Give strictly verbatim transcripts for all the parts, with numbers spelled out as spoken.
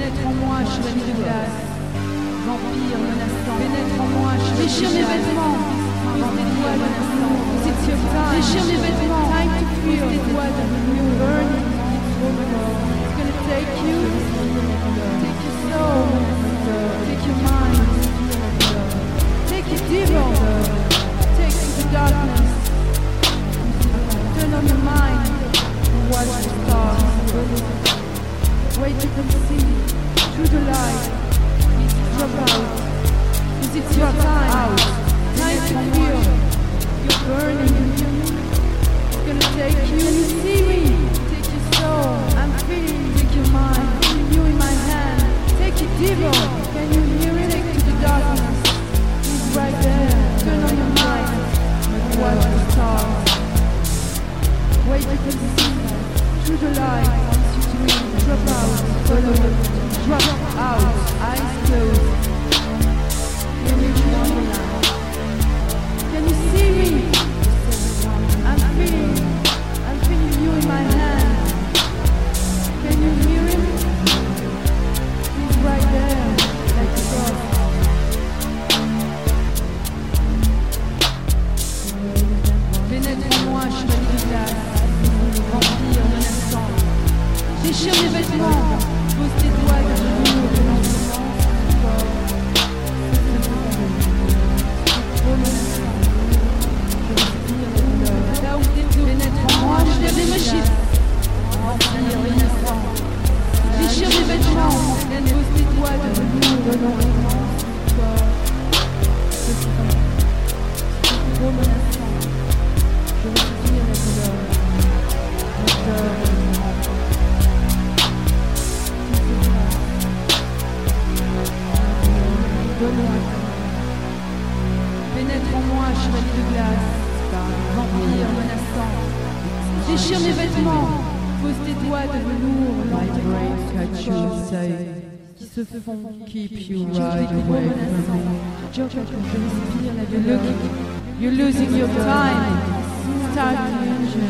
Pénètre en moi, chevalier de glace. Vampire menaçant. Pénètre en moi, chevalier de glace. Déchire mes vêtements. Pose tes doigts menaçant. It's your time. Déchire mes vêtements. Time to feel. Pose tes doigts de you burning. It's gonna take you. Take your soul. Take your mind. Take your devil. Take to the darkness. Turn on your mind. Watch the stars. Wait to see through the light. Drop out. Cause it's your time. Out. Time to feel. You're burning. It's gonna take you. Can you see me? Take your soul. I'm feeling. Take your mind. Feeling you in my hand. Take your devil. Can you hear it? Take to the darkness. He's right there. Turn on your mind. Watch the stars. Wait to see through the light. Drop out, follow it, drop out, eyes closed. Can you hear me now? Can you see me? I'm feeling, I'm feeling you in my hand. Can you hear him? He's right there, like a ghost. Pénètre en moi, chevalier de glace, vampire menaçant. Déchire mes vêtements, pose tes doigts dans le mur de l'enfant. Là où tes dos pénètrent en moi, je viens des machines. Vampire menaçant. Déchire mes vêtements, pose tes doigts dans le mur de l'enfant. Trop menaçant. Je respire la douleur. La peur. Pénètre en moi, chevalier de glace, vampire menaçant. Déchire mes vêtements, pose tes doigts de velours. My brain catch you say, qui se font keep you right away from me. You're looking, you're losing your time. Start illusion.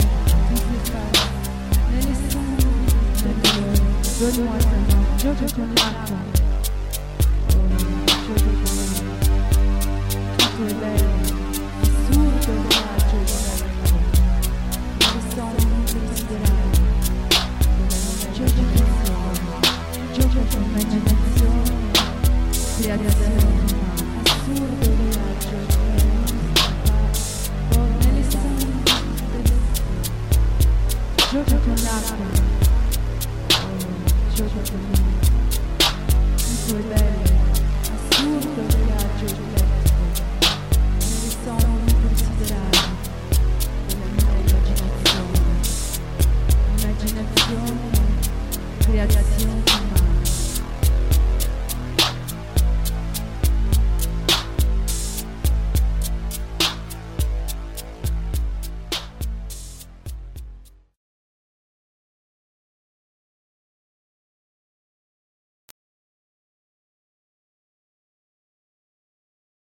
Donne-moi ta main, je te connais. Creazione